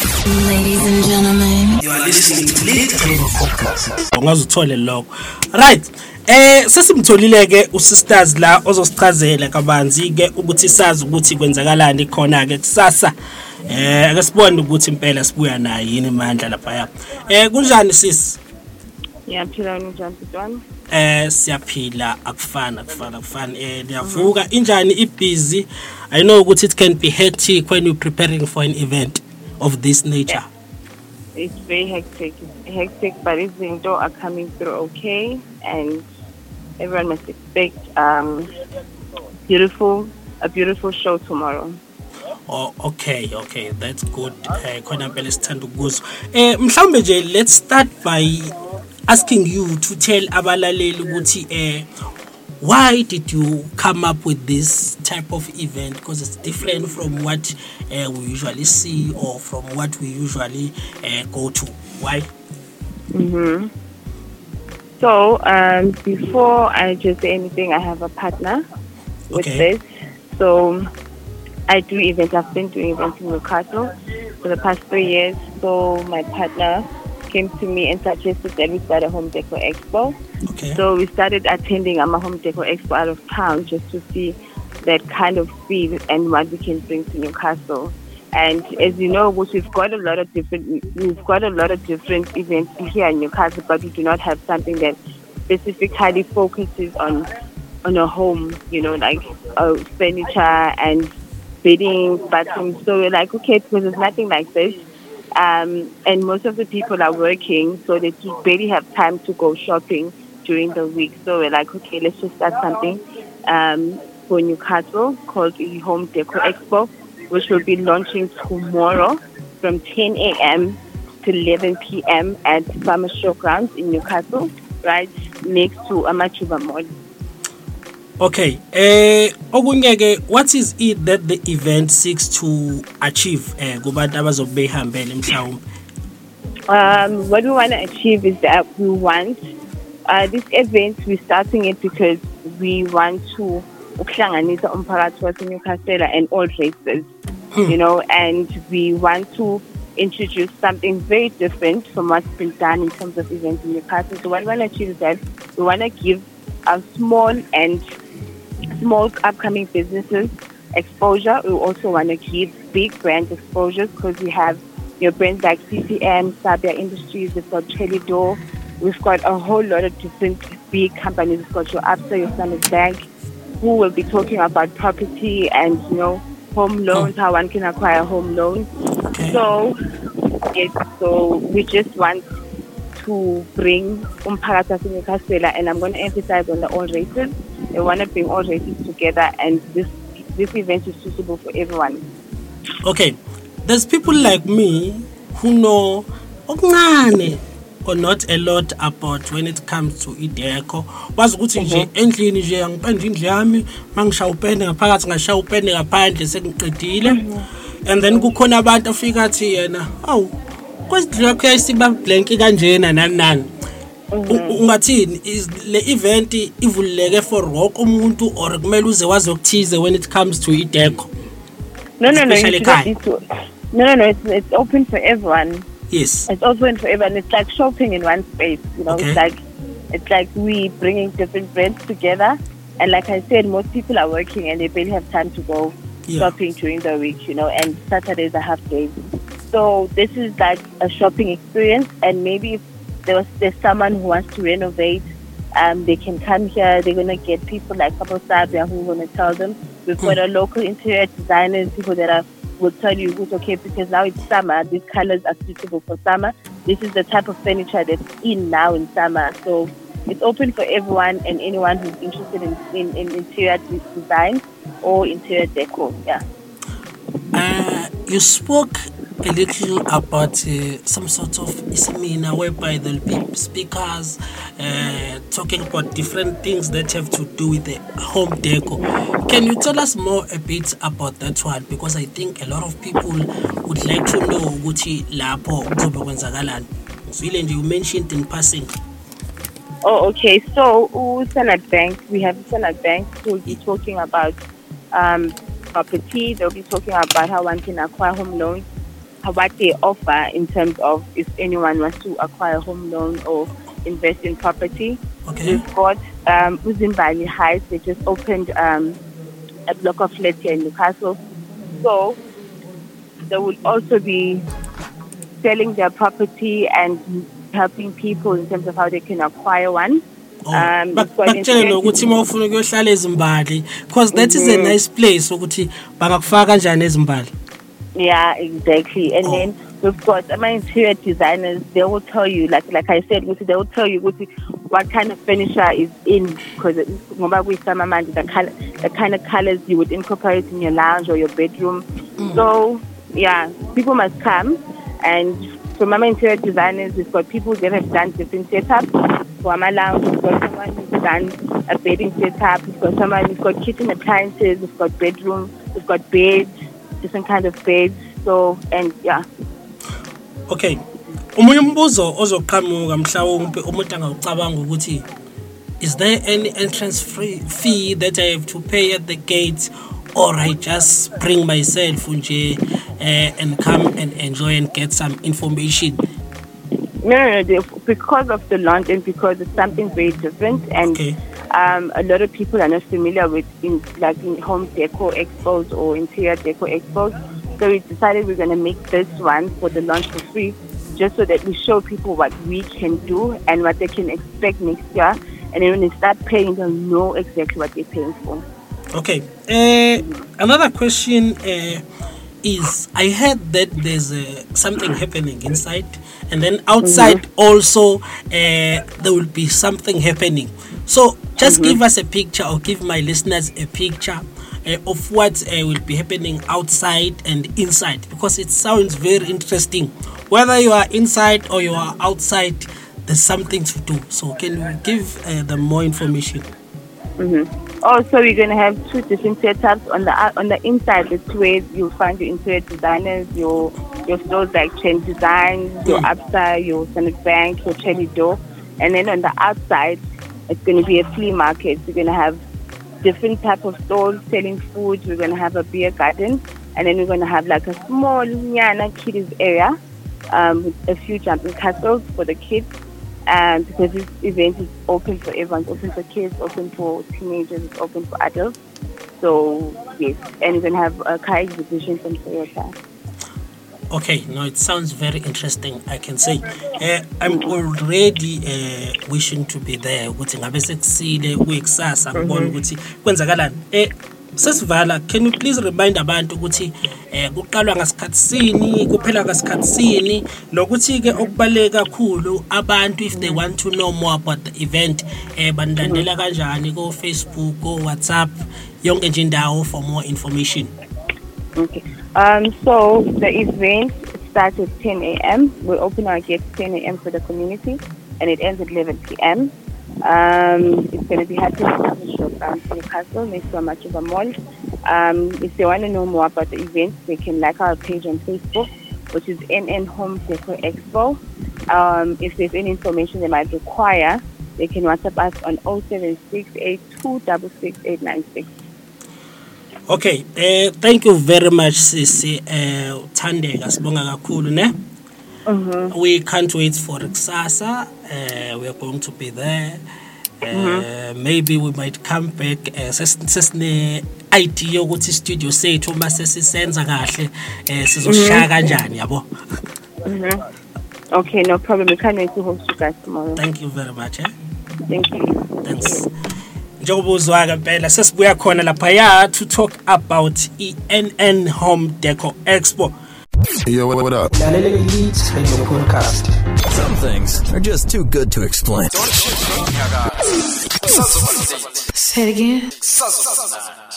Ladies and gentlemen, You are listening to Lead ungazithole lokho right. Sesimtholile ke usisters la ozosichazela kabanzi ke ukuthi sazi ukuthi kwenzakalani khona ke kusasa. Ake sibone ukuthi impela sibuya nayo yini imandla lapha. Kunjani sis? Ngiyaphila njani Bidwana? Siyaphila akufana. Niyavuka injani ibusy. I know ukuthi it can be hectic when you're preparing for an event of this nature. It's very hectic, but izinto are coming through okay, and everyone must expect a beautiful show tomorrow. Oh, okay, that's good. Khona phela sithanda ukuzwa. Mhlawumbe nje let's start by asking you to tell abalaleli ukuthi why did you come up with this type of event, because it's different from what we usually see or from what we usually go to. Why? So before I just say anything, I have a partner with this. So I do events. I've been doing events in Newcastle for the past 3 years. So my partner came to me and suggested that we start a home decor expo. Okay. So we started attending a home decor expo out of town just to see that kind of feel and what we can bring to Newcastle. And as you know, we've got a lot of different events here in Newcastle, but we do not have something that specifically focuses on a home, like furniture and bedding, bathrooms. So we're like, okay, because there's nothing like this. And most of the people are working, so they barely have time to go shopping during the week. So we're like, okay, let's just start something for Newcastle called the Home Decor Expo, which will be launching tomorrow from 10 a.m. to 11 p.m. at Farmers Showgrounds in Newcastle, right next to Amachuba Mall. Okay. Okunye, what is it that the event seeks to achieve? Kubantu abazobehambela mhlawumbe. What we want to achieve is that we want this event. We're starting it because we want to ukuhlanganisa umphakathi waseNewcastle and all races, and we want to introduce something very different from what's been done in terms of events in Newcastle. So what we want to achieve is that we want to give a small upcoming businesses exposure. We also want to give big brand exposures because we have brands like CCM, Sabia Industries, we've got Trelidor, we've got a whole lot of different big companies. We've got your Absa, your Standard Bank, who will be talking about property and home loans, how one can acquire a home loan. Okay. So we just want to bring umphakathi waseNewcastle, and I'm going to emphasize on the all races. We want to bring all races together, and this event is suitable for everyone. Okay, there's people like me who know okuncane or not a lot about when it comes to ideco. Wazi ukuthi nje endlini nje angipende indlu yami mangishaya upende ngaphakathi ngashaya upende ngaphandle sekungiqedile, and then kukhona abantu afika athi yena kwendlu yakho yayisiba blank kanjena nani. Ungathini is le event ivuleke for wonke umuntu or kumele uze wazi okuthize when it comes to ideco? No, it's open for everyone. Yes, it's open for everyone. It's like shopping in one space, Okay. It's like we bringing different brands together, and like I said, most people are working and they barely have time to go shopping during the week, and Saturdays are half days. So this is like a shopping experience, and maybe if there's someone who wants to renovate, they can come here. They're gonna get people like Papa Sabia who are gonna tell them. We've got a local interior designers, people that will tell you, okay, because now it's summer, these colors are suitable for summer. This is the type of furniture that's in now in summer. So it's open for everyone and anyone who's interested in interior design or interior decor. Yeah. You spoke a little about some sort of seminar whereby there'll be speakers talking about different things that have to do with the home decor. Can you tell us more a bit about that one? Because I think a lot of people would like to know ukuthi lapho kuzobe kwenzakalani. Zwile nje you mentioned in passing. Oh, okay. So Standard Bank, we have Standard Bank who will be talking about property. They'll be talking about how one can acquire home loans, what they offer in terms of if anyone wants to acquire a home loan or invest in property. Okay. We've got Uzimbali Heights. They just opened a block of flats here in Newcastle. So they will also be selling their property and helping people in terms of how they can acquire one. Bakutshele ukuthi mawufuna ukuyohlala eZimbabwe because that is a nice place ukuthi bangakufaka kanjani eZimbabwe. Yeah, exactly. And then we've got interior designers. They will tell you, like I said, they will tell you what kind of furniture is in, because the kind of colors you would incorporate in your lounge or your bedroom. So yeah, people must come. And from Mama Interior Designers, we've got people that have done different setups. For Mama Lounge, we've got someone who's done a bedding setup. We've got someone who's got kitchen appliances. We've got bedroom. We've got beds, different kind of beds. So, and yeah. Okay. Omunye umbuzo ozoqhamuka mhlawumbe umuntu angawucabanga ukuthi is there any entrance fee that I have to pay at the gate, or I just bring myself and come and enjoy and get some information? No. Because of the launch and because it's something very different, and a lot of people are not familiar with in home decor expos or interior decor expos. So we decided we're going to make this one for the launch for free, just so that we show people what we can do and what they can expect next year. And then when they start paying, they'll know exactly what they're paying for. Okay. Another question is, I heard that there's something happening inside, and then outside also there will be something happening. So just give us a picture, or give my listeners a picture of what will be happening outside and inside, because it sounds very interesting. Whether you are inside or you are outside, there's something to do. So can you give them more information? Also, we're going to have two different setups. On the inside, it's where you'll find your interior designers, your stores like Trend Designs, your Absa, your Sonic Bank, your Cherry Door. And then on the outside, it's going to be a flea market. We're going to have different type of stalls selling food. We're going to have a beer garden, and then we're going to have like a small nyana kiddies area with a few jumping castles for the kids. Because this event is open for everyone. It's open for kids, open for teenagers, it's open for adults. So yes, and we're going to have a car exhibition from Toyota. Okay, no, it sounds very interesting, I can say. I'm already wishing to be there. Ukuthi ngabe sekusile kuyikusasa ngibona ukuthi kwenzakalani. Sesivala, can you please remind abantu ukuthi kuqalwa ngasikhathi sini, kuphela ngasikhathi sini, nokuthi ke okubaleka kakhulu abantu if they want to know more about the event bandilandela kanjani ko Facebook, ko WhatsApp, yonke nje indawo for more information. Okay. So the event starts at 10 a.m. We'll open our gates 10 a.m. for the community, and it ends at 11 p.m. It's going to be happening at the shop Newcastle, next to Machiva Mall. If they want to know more about the event, they can like our page on Facebook, which is NN Home Decor Expo. If there's any information they might require, they can WhatsApp us on 07682666896. Okay, thank you very much, Sisi. Thandeka sibonga kakhulu ne. We can't wait for Kusasa. We are going to be there. Maybe we might come back. Sesine idea ukuthi studio sethu uma sesisenza kahle sizoshaya kanjani yabo. Okay, no problem. We can't wait to host you guys tomorrow. Thank you very much. Thank you. Thanks. Njengoba uzwaka phela sesibuya khona lapha to talk about NN Home Decor Expo. Yo, what up? Podcast. Some things are just too good to explain. Say it again.